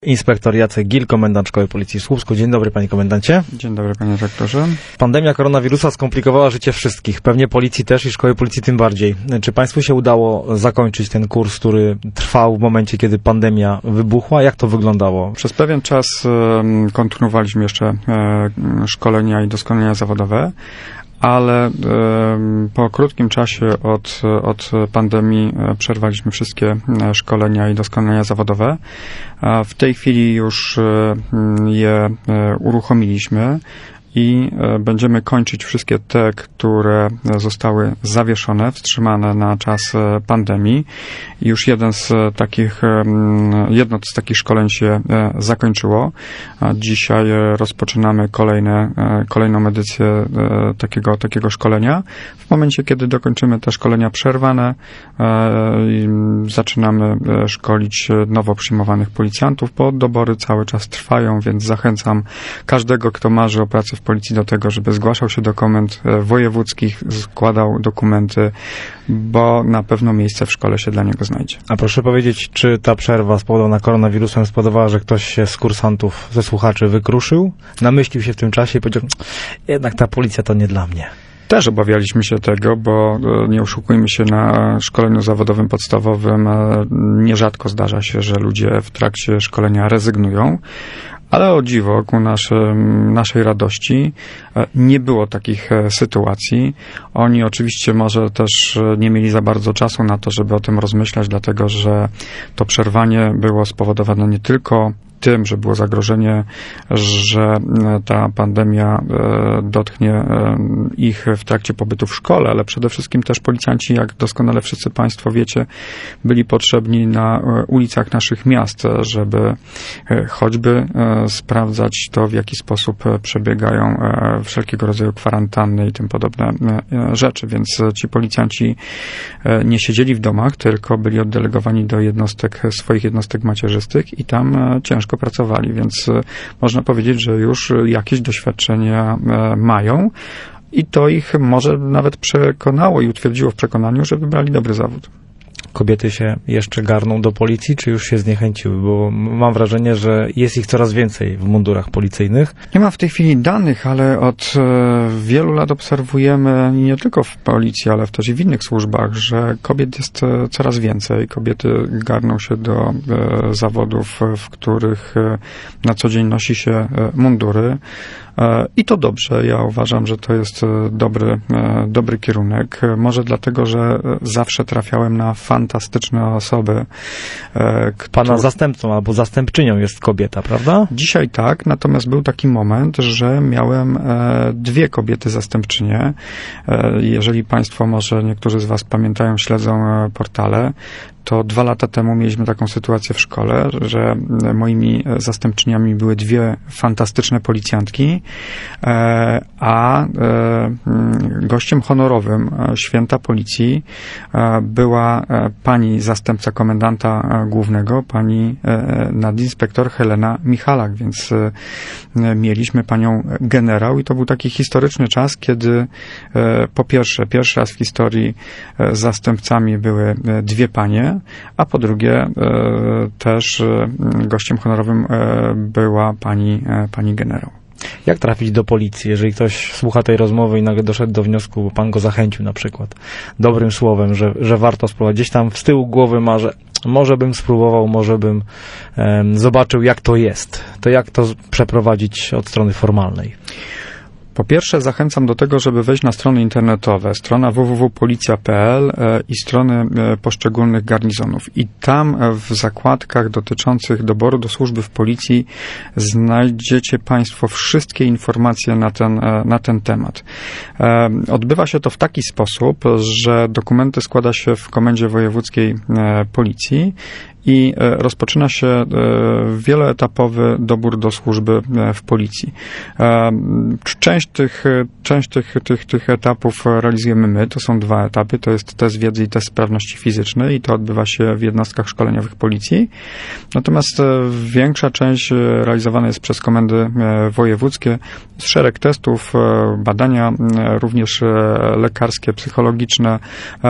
Inspektor Jacek Gil, komendant Szkoły Policji w Słupsku. Dzień dobry, panie komendancie. Dzień dobry, panie redaktorze. Pandemia koronawirusa skomplikowała życie wszystkich. Pewnie policji też i szkoły policji tym bardziej. Czy państwu się udało zakończyć ten kurs, który trwał w momencie, kiedy pandemia wybuchła? Jak to wyglądało? Przez pewien czas kontynuowaliśmy jeszcze szkolenia i doskonalenia zawodowe, ale po krótkim czasie od pandemii przerwaliśmy wszystkie szkolenia i doskonalenia zawodowe. W tej chwili już je uruchomiliśmy i będziemy kończyć wszystkie te, które zostały zawieszone, wstrzymane na czas pandemii. Już jedno z takich szkoleń się zakończyło. Dzisiaj rozpoczynamy kolejną edycję takiego szkolenia. W momencie, kiedy dokończymy te szkolenia przerwane, zaczynamy szkolić nowo przyjmowanych policjantów, bo dobory cały czas trwają, więc zachęcam każdego, kto marzy o pracy w policji do tego, żeby zgłaszał się do komend wojewódzkich, składał dokumenty, bo na pewno miejsce w szkole się dla niego znajdzie. A proszę powiedzieć, czy ta przerwa spowodowana koronawirusem spowodowała, że ktoś się z kursantów, ze słuchaczy wykruszył, namyślił się w tym czasie i powiedział, jednak ta policja to nie dla mnie? Też obawialiśmy się tego, bo nie oszukujmy się, na szkoleniu zawodowym podstawowym nierzadko zdarza się, że ludzie w trakcie szkolenia rezygnują. Ale o dziwo, ku naszej radości, nie było takich sytuacji. Oni oczywiście może też nie mieli za bardzo czasu na to, żeby o tym rozmyślać, dlatego że to przerwanie było spowodowane nie tylko tym, że było zagrożenie, że ta pandemia dotknie ich w trakcie pobytu w szkole, ale przede wszystkim też policjanci, jak doskonale wszyscy państwo wiecie, byli potrzebni na ulicach naszych miast, żeby choćby sprawdzać to, w jaki sposób przebiegają wszelkiego rodzaju kwarantanny i tym podobne rzeczy. Więc ci policjanci nie siedzieli w domach, tylko byli oddelegowani do swoich jednostek macierzystych i tam ciężko pracowali, więc można powiedzieć, że już jakieś doświadczenia mają i to ich może nawet przekonało i utwierdziło w przekonaniu, że wybrali dobry zawód. Kobiety się jeszcze garną do policji, czy już się zniechęciły? Bo mam wrażenie, że jest ich coraz więcej w mundurach policyjnych. Nie mam w tej chwili danych, ale od wielu lat obserwujemy, nie tylko w policji, ale też i w innych służbach, że kobiet jest coraz więcej. Kobiety garną się do zawodów, w których na co dzień nosi się mundury. I to dobrze. Ja uważam, że to jest dobry kierunek. Może dlatego, że zawsze trafiałem na fantastyczne osoby. Pana zastępcą albo zastępczynią jest kobieta, prawda? Dzisiaj tak, natomiast był taki moment, że miałem 2 kobiety zastępczynie. Jeżeli państwo, może niektórzy z was pamiętają, śledzą portale, to 2 lata temu mieliśmy taką sytuację w szkole, że moimi zastępczyniami były 2 fantastyczne policjantki, a gościem honorowym święta policji była pani zastępca komendanta głównego, pani nadinspektor Helena Michalak, więc mieliśmy panią generał i to był taki historyczny czas, kiedy po pierwszy raz w historii zastępcami były 2 panie, a po drugie też gościem honorowym była pani generał. Jak trafić do policji, jeżeli ktoś słucha tej rozmowy i nagle doszedł do wniosku, bo pan go zachęcił na przykład dobrym słowem, że warto spróbować. Gdzieś tam z tyłu głowy ma, że może bym spróbował, może bym zobaczył, jak to jest. To jak to przeprowadzić od strony formalnej? Po pierwsze zachęcam do tego, żeby wejść na strony internetowe, strona www.policja.pl i strony poszczególnych garnizonów. I tam w zakładkach dotyczących doboru do służby w policji znajdziecie państwo wszystkie informacje na ten temat. Odbywa się to w taki sposób, że dokumenty składa się w Komendzie Wojewódzkiej Policji i rozpoczyna się wieloetapowy dobór do służby w policji. Część tych etapów realizujemy my, to są 2 etapy, to jest test wiedzy i test sprawności fizycznej i to odbywa się w jednostkach szkoleniowych policji. Natomiast większa część realizowana jest przez komendy wojewódzkie. Jest szereg testów, badania również lekarskie, psychologiczne,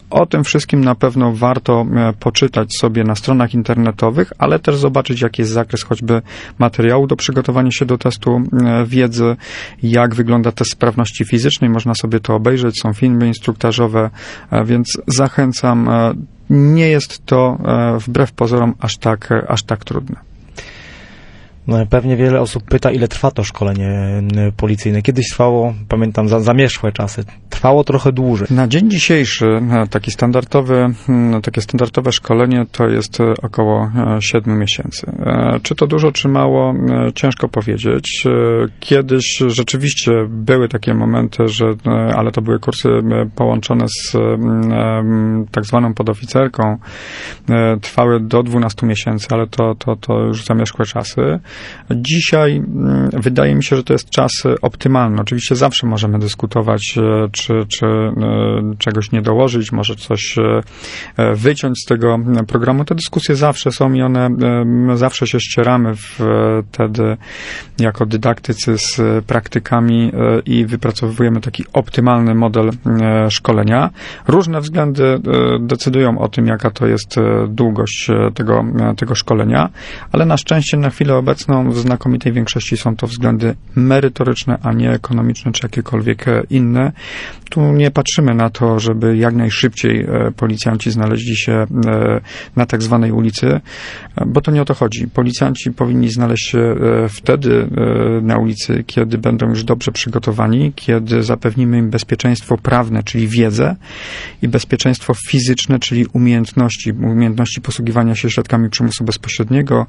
O tym wszystkim na pewno warto poczytać sobie na stronach internetowych, ale też zobaczyć, jaki jest zakres choćby materiału do przygotowania się do testu wiedzy, jak wygląda test sprawności fizycznej. Można sobie to obejrzeć, są filmy instruktażowe, więc zachęcam. Nie jest to wbrew pozorom aż tak trudne. No, pewnie wiele osób pyta, ile trwa to szkolenie policyjne. Kiedyś trwało, pamiętam, zamierzchłe czasy. Trwało trochę dłużej. Na dzień dzisiejszy takie standardowe szkolenie to jest około 7 miesięcy. Czy to dużo, czy mało, ciężko powiedzieć. Kiedyś rzeczywiście były takie momenty, ale to były kursy połączone z tak zwaną podoficerką. Trwały do 12 miesięcy, ale to już zamierzchłe czasy. Dzisiaj wydaje mi się, że to jest czas optymalny. Oczywiście zawsze możemy dyskutować, czy czegoś nie dołożyć, może coś wyciąć z tego programu. Te dyskusje zawsze są i one zawsze się ścieramy wtedy jako dydaktycy z praktykami i wypracowujemy taki optymalny model szkolenia. Różne względy decydują o tym, jaka to jest długość tego szkolenia, ale na szczęście na chwilę obecną w znakomitej większości są to względy merytoryczne, a nie ekonomiczne czy jakiekolwiek inne. Tu nie patrzymy na to, żeby jak najszybciej policjanci znaleźli się na tak zwanej ulicy, bo to nie o to chodzi. Policjanci powinni znaleźć się wtedy na ulicy, kiedy będą już dobrze przygotowani, kiedy zapewnimy im bezpieczeństwo prawne, czyli wiedzę, i bezpieczeństwo fizyczne, czyli umiejętności posługiwania się środkami przymusu bezpośredniego,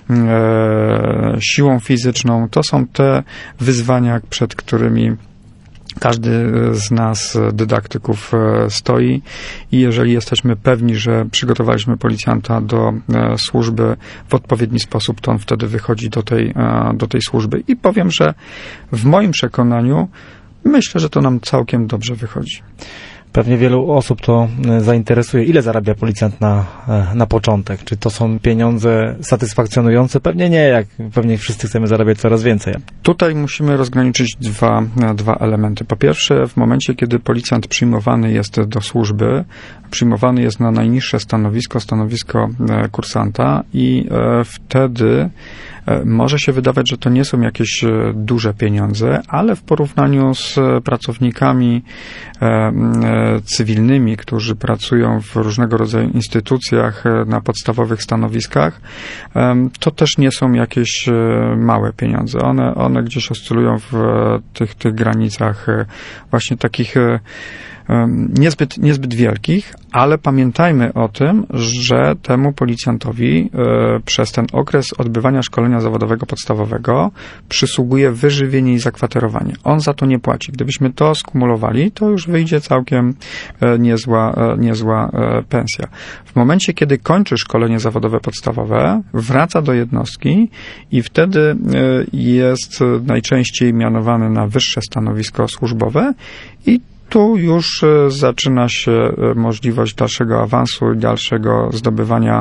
siłą fizyczną. To są te wyzwania, przed którymi każdy z nas, dydaktyków, stoi i jeżeli jesteśmy pewni, że przygotowaliśmy policjanta do służby w odpowiedni sposób, to on wtedy wychodzi do tej służby. I powiem, że w moim przekonaniu myślę, że to nam całkiem dobrze wychodzi. Pewnie wielu osób to zainteresuje. Ile zarabia policjant na początek? Czy to są pieniądze satysfakcjonujące? Pewnie nie, jak pewnie wszyscy chcemy zarabiać coraz więcej. Tutaj musimy rozgraniczyć dwa elementy. Po pierwsze, w momencie, kiedy policjant przyjmowany jest do służby, przyjmowany jest na najniższe stanowisko kursanta i wtedy może się wydawać, że to nie są jakieś duże pieniądze, ale w porównaniu z pracownikami cywilnymi, którzy pracują w różnego rodzaju instytucjach na podstawowych stanowiskach, to też nie są jakieś małe pieniądze. One gdzieś oscylują w tych granicach właśnie takich niezbyt wielkich, ale pamiętajmy o tym, że temu policjantowi przez ten okres odbywania szkolenia zawodowego podstawowego przysługuje wyżywienie i zakwaterowanie. On za to nie płaci. Gdybyśmy to skumulowali, to już wyjdzie całkiem niezła pensja. W momencie, kiedy kończy szkolenie zawodowe podstawowe, wraca do jednostki i wtedy jest najczęściej mianowany na wyższe stanowisko służbowe i tu już zaczyna się możliwość dalszego awansu i dalszego zdobywania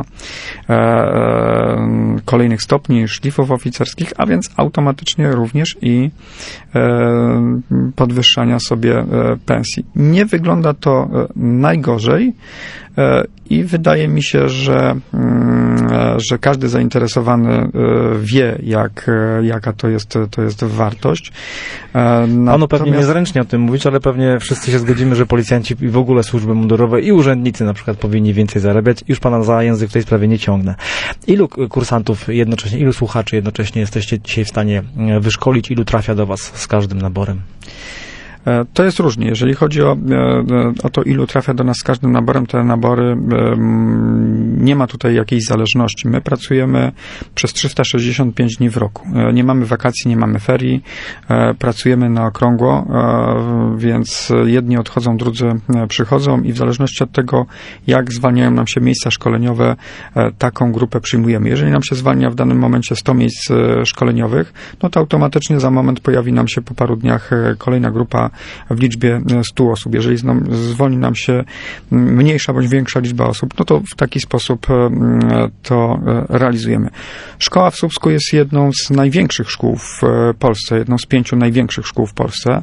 kolejnych stopni, szlifów oficerskich, a więc automatycznie również i podwyższania sobie pensji. Nie wygląda to najgorzej i wydaje mi się, że każdy zainteresowany wie, jaka to jest wartość. Ono pewnie niezręcznie o tym mówić, ale pewnie wszyscy się zgodzimy, że policjanci i w ogóle służby mundurowe i urzędnicy na przykład powinni więcej zarabiać. Już pana za język w tej sprawie nie ciągnę. Ilu kursantów jednocześnie, ilu słuchaczy jednocześnie jesteście dzisiaj w stanie wyszkolić? Ilu trafia do was z każdym naborem? To jest różnie. Jeżeli chodzi o to, ilu trafia do nas z każdym naborem, te nabory, nie ma tutaj jakiejś zależności. My pracujemy przez 365 dni w roku. Nie mamy wakacji, nie mamy ferii, pracujemy na okrągło, więc jedni odchodzą, drudzy przychodzą i w zależności od tego, jak zwalniają nam się miejsca szkoleniowe, taką grupę przyjmujemy. Jeżeli nam się zwalnia w danym momencie 100 miejsc szkoleniowych, no to automatycznie za moment pojawi nam się po paru dniach kolejna grupa w liczbie 100 osób. Jeżeli zwolni nam się mniejsza bądź większa liczba osób, no to w taki sposób to realizujemy. Szkoła w Słupsku jest jedną z największych szkół w Polsce, jedną z 5 największych szkół w Polsce.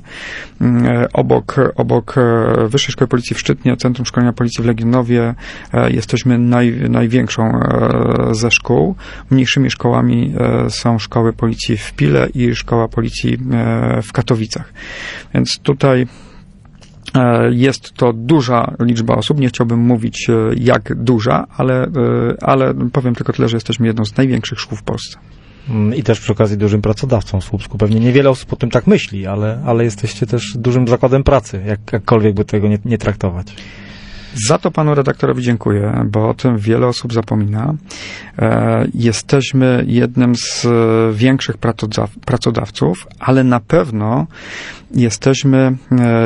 Obok Wyższej Szkoły Policji w Szczytnie, Centrum Szkolenia Policji w Legionowie jesteśmy największą ze szkół. Mniejszymi szkołami są szkoły policji w Pile i szkoła policji w Katowicach. Więc tutaj jest to duża liczba osób. Nie chciałbym mówić jak duża, ale powiem tylko tyle, że jesteśmy jedną z największych szkół w Polsce. I też przy okazji dużym pracodawcą w Słupsku. Pewnie niewiele osób o tym tak myśli, ale jesteście też dużym zakładem pracy, jakkolwiek by tego nie traktować. Za to panu redaktorowi dziękuję, bo o tym wiele osób zapomina. Jesteśmy jednym z większych pracodawców, ale na pewno jesteśmy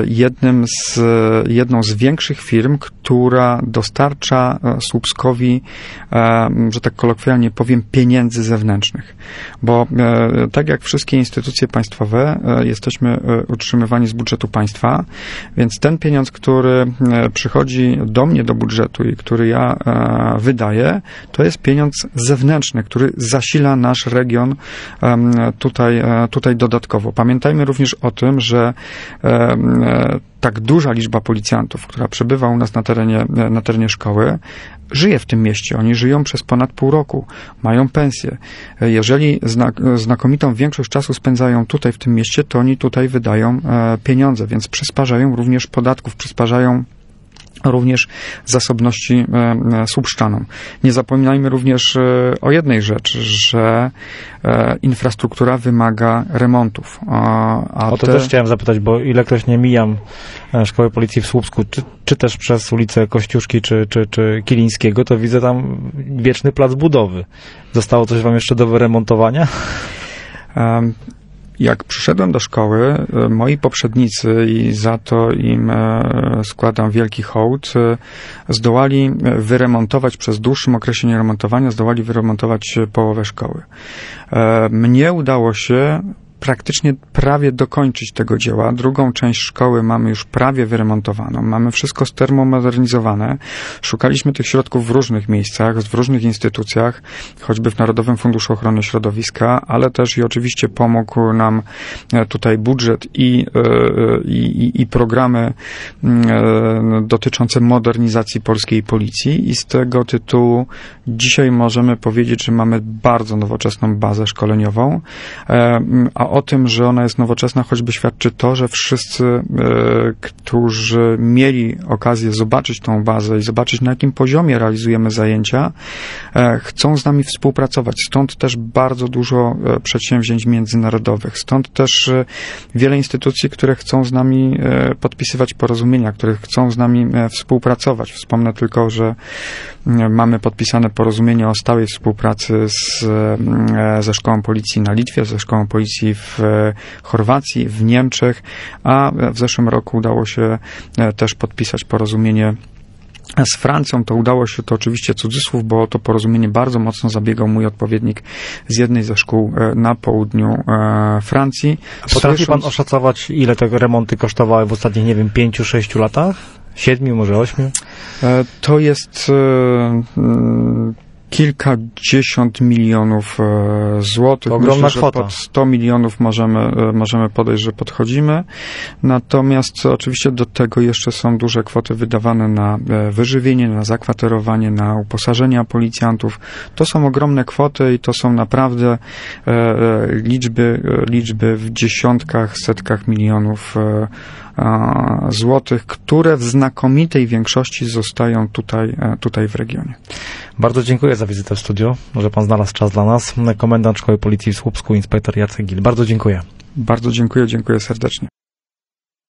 jedną z większych firm, która dostarcza Słupskowi, że tak kolokwialnie powiem, pieniędzy zewnętrznych. Bo tak jak wszystkie instytucje państwowe, jesteśmy utrzymywani z budżetu państwa, więc ten pieniądz, który przychodzi do mnie do budżetu i który ja wydaję, to jest pieniądz zewnętrzny, który zasila nasz region tutaj dodatkowo. Pamiętajmy również o tym, że tak duża liczba policjantów, która przebywa u nas na terenie szkoły, żyje w tym mieście. Oni żyją przez ponad pół roku, mają pensję. Jeżeli znakomitą większość czasu spędzają tutaj w tym mieście, to oni tutaj wydają pieniądze, więc przysparzają również podatków, przysparzają również zasobności słupszczanom. Nie zapominajmy również o jednej rzeczy, że infrastruktura wymaga remontów. O to też chciałem zapytać, bo ilekroć nie mijam Szkoły Policji w Słupsku, czy też przez ulicę Kościuszki, czy Kilińskiego, to widzę tam wieczny plac budowy. Zostało coś wam jeszcze do wyremontowania? Jak przyszedłem do szkoły, moi poprzednicy, i za to im składam wielki hołd, zdołali wyremontować przez dłuższym okresie nieremontowania, zdołali wyremontować połowę szkoły. Mnie udało się praktycznie prawie dokończyć tego dzieła. Drugą część szkoły mamy już prawie wyremontowaną. Mamy wszystko termomodernizowane. Szukaliśmy tych środków w różnych miejscach, w różnych instytucjach, choćby w Narodowym Funduszu Ochrony Środowiska, ale też i oczywiście pomógł nam tutaj budżet i programy dotyczące modernizacji polskiej policji i z tego tytułu dzisiaj możemy powiedzieć, że mamy bardzo nowoczesną bazę szkoleniową, a o tym, że ona jest nowoczesna, choćby świadczy to, że wszyscy, którzy mieli okazję zobaczyć tą bazę i zobaczyć, na jakim poziomie realizujemy zajęcia, chcą z nami współpracować. Stąd też bardzo dużo przedsięwzięć międzynarodowych. Stąd też wiele instytucji, które chcą z nami podpisywać porozumienia, które chcą z nami współpracować. Wspomnę tylko, że mamy podpisane porozumienie o stałej współpracy ze Szkołą Policji na Litwie, ze Szkołą Policji w Chorwacji, w Niemczech, a w zeszłym roku udało się też podpisać porozumienie z Francją. To udało się, to oczywiście cudzysłów, bo to porozumienie bardzo mocno zabiegał mój odpowiednik z jednej ze szkół na południu Francji. Potrafi pan oszacować, ile te remonty kosztowały w ostatnich, nie wiem, 5-6 latach? 7, może 8? To jest kilkadziesiąt milionów złotych. Ogromna Myślę, kwota. Że pod 100 milionów możemy podejść, że podchodzimy. Natomiast oczywiście do tego jeszcze są duże kwoty wydawane na wyżywienie, na zakwaterowanie, na uposażenia policjantów. To są ogromne kwoty i to są naprawdę liczby w dziesiątkach, setkach milionów złotych, które w znakomitej większości zostają tutaj w regionie. Bardzo dziękuję za wizytę w studiu, że pan znalazł czas dla nas. Komendant Szkoły Policji w Słupsku, inspektor Jacek Gil. Bardzo dziękuję. Bardzo dziękuję serdecznie.